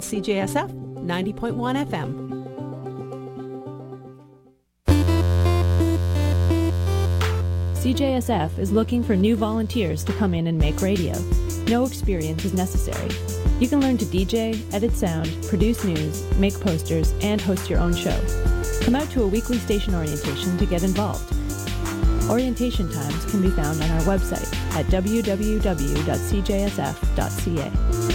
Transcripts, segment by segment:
CJSF 90.1 FM. CJSF is looking for new volunteers to come in and make radio. No experience is necessary. You can learn to DJ, edit sound, produce news, make posters, and host your own show. Come out to a weekly station orientation to get involved. Orientation times can be found on our website at www.cjsf.ca.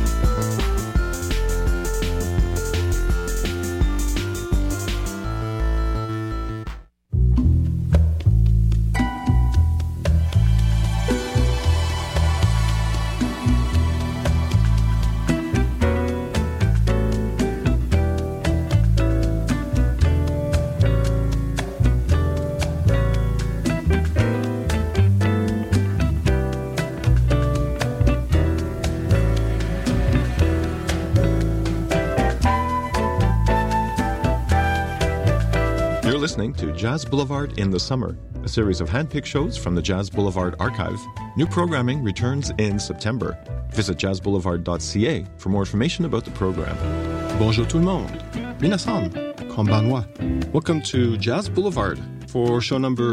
Listening to Jazz Boulevard in the Summer, a series of hand-picked shows from the Jazz Boulevard archive. New programming returns in September. Visit jazzboulevard.ca for more information about the program. Bonjour tout le monde. Minasan. Konbanwa. Welcome to Jazz Boulevard for show number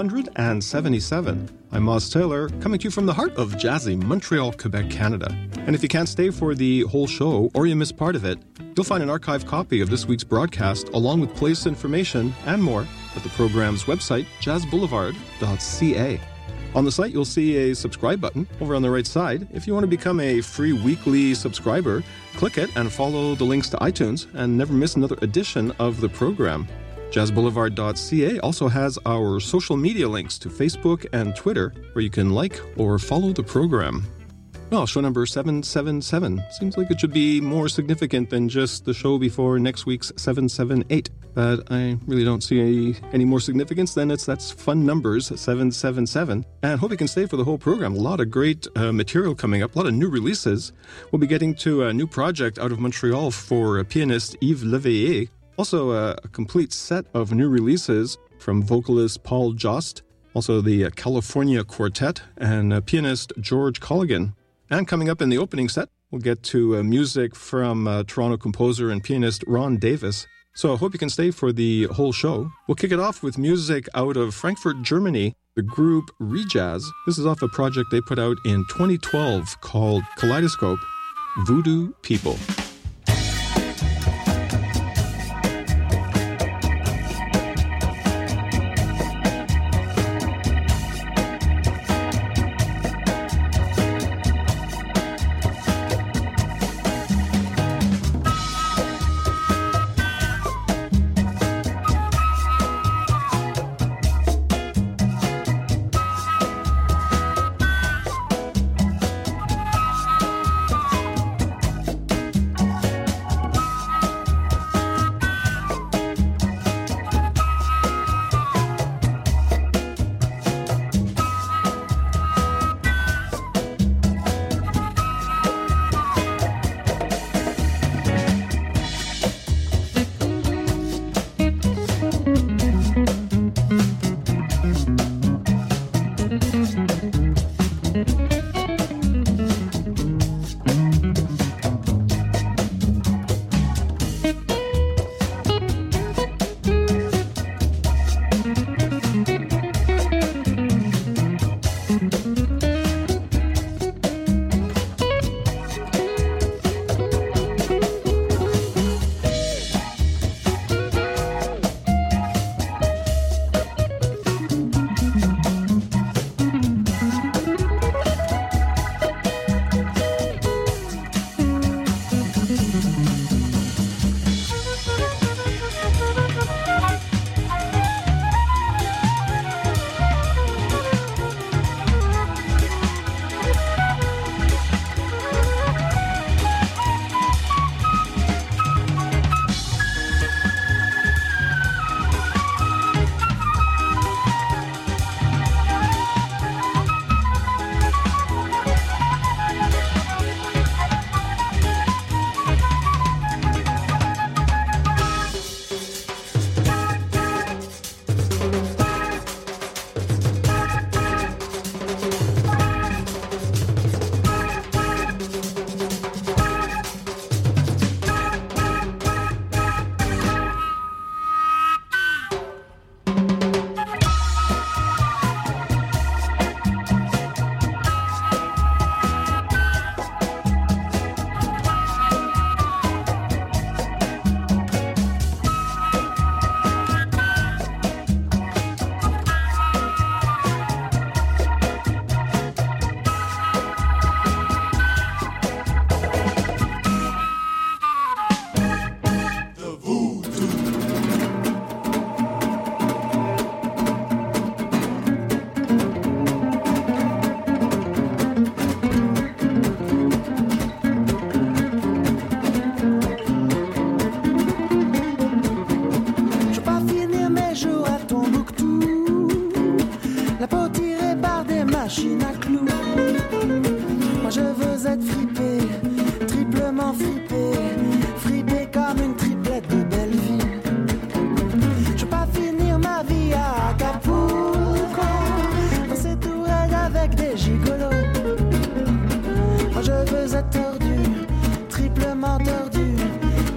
777. I'm Moz Taylor, coming to you from the heart of jazzy Montreal, Quebec, Canada. And if you can't stay for the whole show or you missed part of it, you'll find an archived copy of this week's broadcast along with place information and more at the program's website, jazzboulevard.ca. On the site, you'll see a subscribe button over on the right side. If you want to become a free weekly subscriber, click it and follow the links to iTunes and never miss another edition of the program. jazzboulevard.ca also has our social media links to Facebook and Twitter where you can like or follow the program. Well, show number 777 seems like it should be more significant than just the show before next week's 778. But I really don't see any more significance than that's fun numbers, 777. And hope you can stay for the whole program. A lot of great material coming up, a lot of new releases. We'll be getting to a new project out of Montreal for pianist Yves Leveillé. Also a complete set of new releases from vocalist Paul Jost, also the California Quartet, and pianist George Colligan. And coming up in the opening set, we'll get to music from Toronto composer and pianist Ron Davis. So I hope you can stay for the whole show. We'll kick it off with music out of Frankfurt, Germany, the group Rejazz. This is off a project they put out in 2012 called Kaleidoscope, Voodoo People.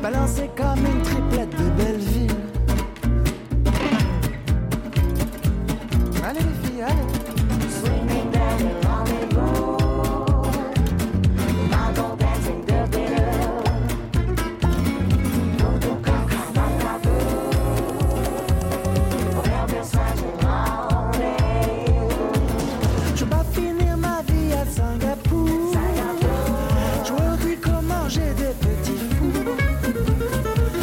balancé comme une triplette de Belleville. Allez les filles, allez. Swinging down the lonely road, I go dancing the bitter. Todo caca dans la boue, forever such a lonely. Je vais finir ma vie à Singapour. Je redis comment j'ai des petits fous.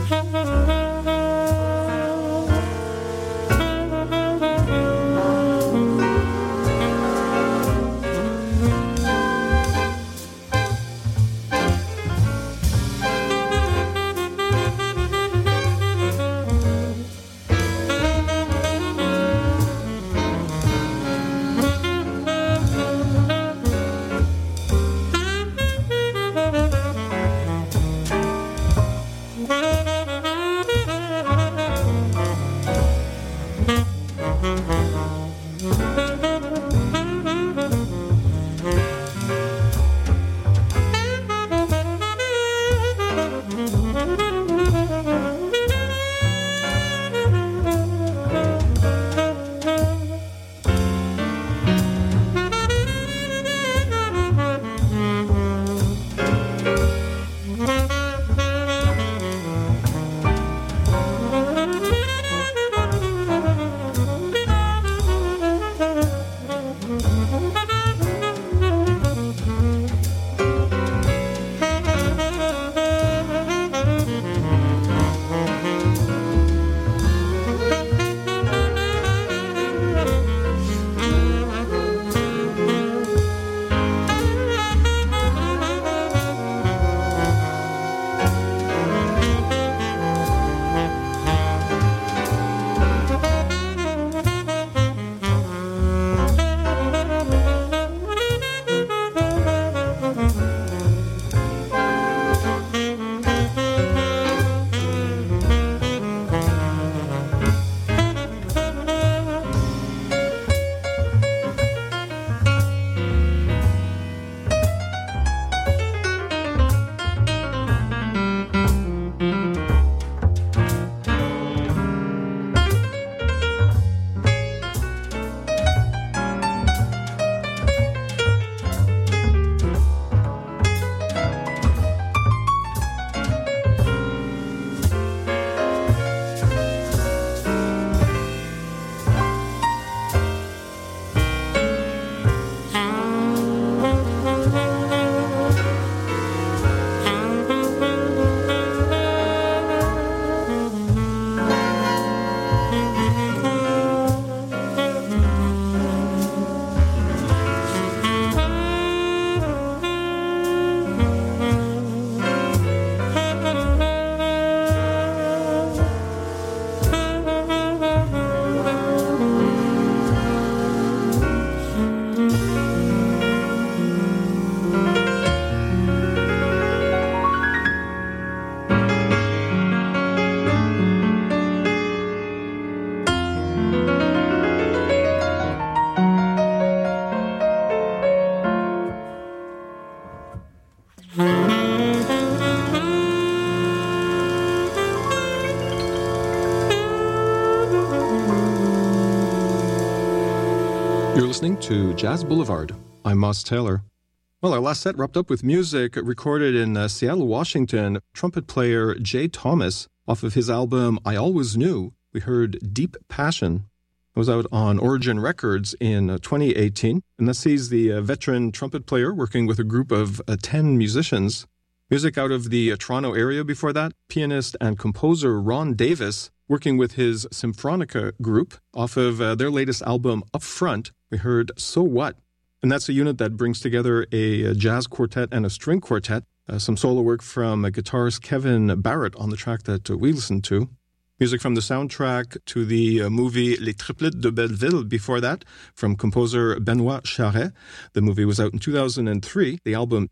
You're listening to Jazz Boulevard. I'm Moss Taylor. Well, our last set wrapped up with music recorded in Seattle, Washington. Trumpet player Jay Thomas, off of his album I Always Knew, we heard Deep Passion. It was out on Origin Records in 2018, and that sees the veteran trumpet player working with a group of 10 musicians. Music out of the Toronto area before that, pianist and composer Ron Davis, working with his Symphonica group. Off of their latest album, Up Front, we heard So What? And that's a unit that brings together a jazz quartet and a string quartet. Some solo work from guitarist Kevin Barrett on the track that we listened to. Music from the soundtrack to the movie Les Triplets de Belleville before that, from composer Benoit Charret. The movie was out in 2003, the album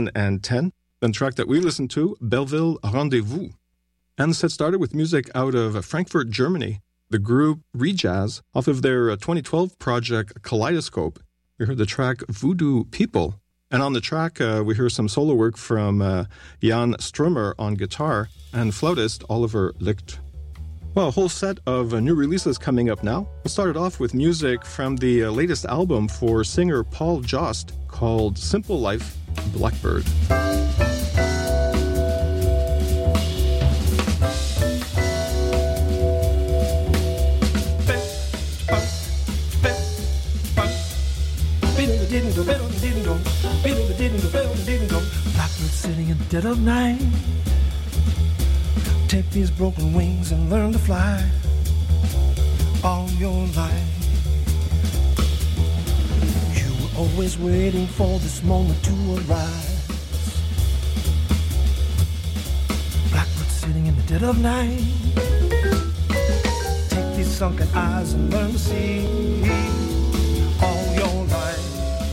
2010. The track that we listened to, Belleville Rendezvous. And the set started with music out of Frankfurt, Germany. The group Rejazz, off of their 2012 project Kaleidoscope. We heard the track Voodoo People. And on the track, we hear some solo work from Jan Strummer on guitar and flautist Oliver Licht. Well, a whole set of new releases coming up now. We'll start it off with music from the latest album for singer Paul Jost called Simple Life, Blackbird. Blackbird sitting in the dead of night, take these broken wings and learn to fly all your life. You were always waiting for this moment to arise. Blackbird sitting in the dead of night. Take these sunken eyes and learn to see all your life.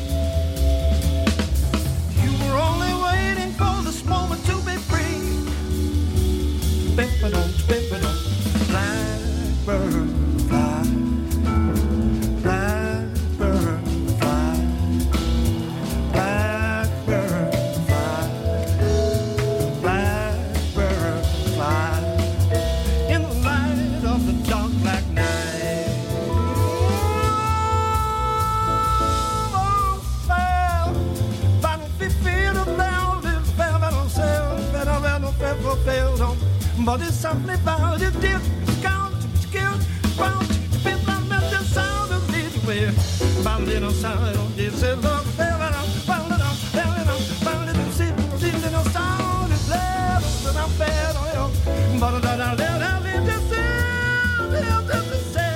You were only waiting for this moment to be free. Blackbird fly, blackbird fly, blackbird fly, blackbird fly, in the light of the dark black night. Oh, well, battlefield of now, this battle self, battle, but it's something about it, dear. Count, skill, bound, bit like the sound of this way. Bound in a sound of this, love, bound it up, bound it up, bound it up, sit in a sound of love, and I'm bad on you. But I live the sound, live the sound.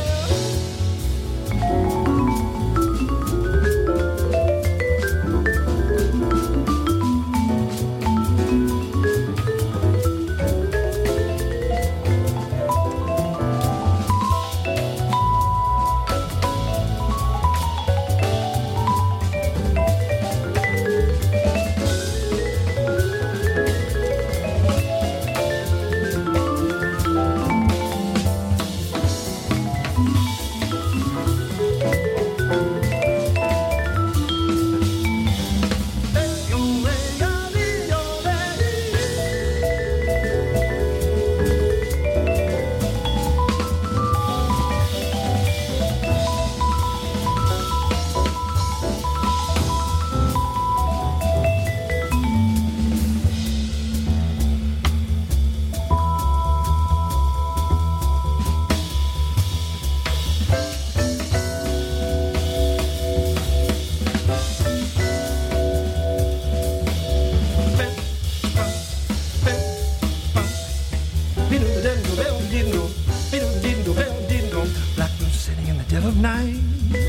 Blackbird sitting in the dead of night.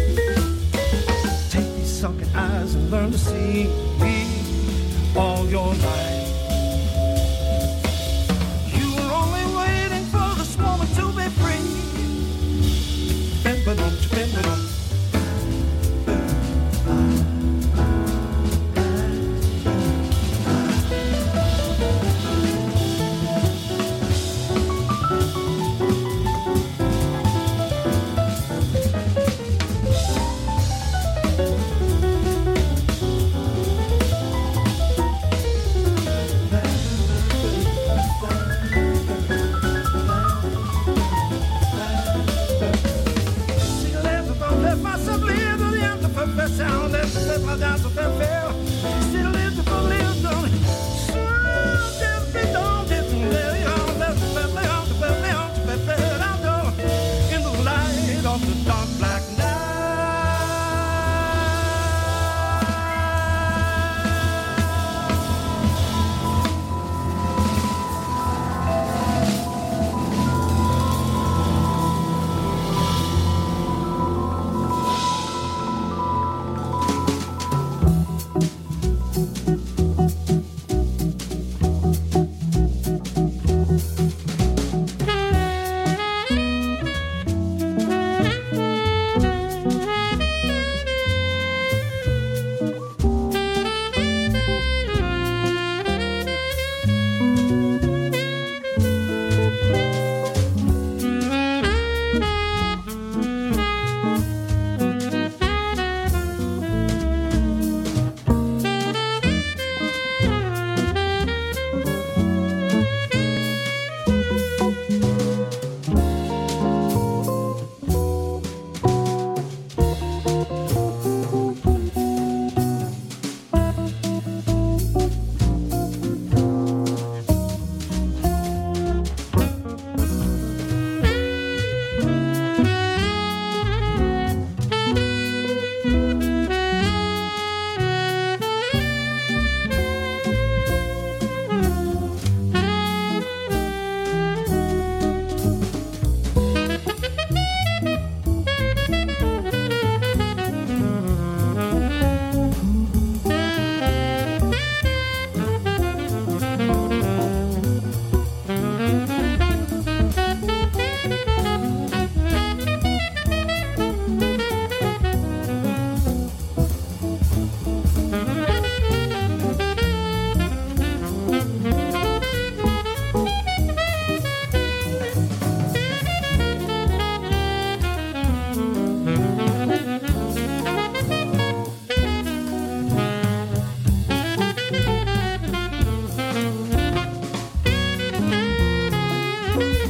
Take these sunken eyes and learn to see all your life. You were only waiting for this moment to be free. Bend, but don't you bend, but don't. Thank you.